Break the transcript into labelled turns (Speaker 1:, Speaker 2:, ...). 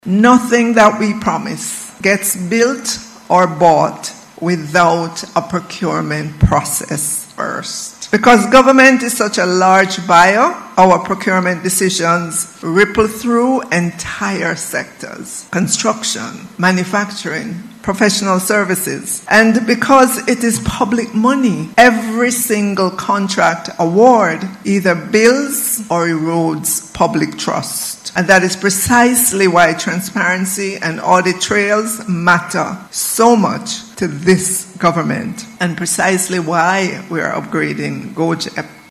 Speaker 1: Nothing that we promise gets built or bought without a procurement process first. Because government is such a large buyer, our procurement decisions ripple through entire sectors: construction, manufacturing, professional services. And because it is public money, every single contract award either builds or erodes public trust. And that is precisely why transparency and audit trails matter so much to this government, and precisely why we are upgrading GOJEP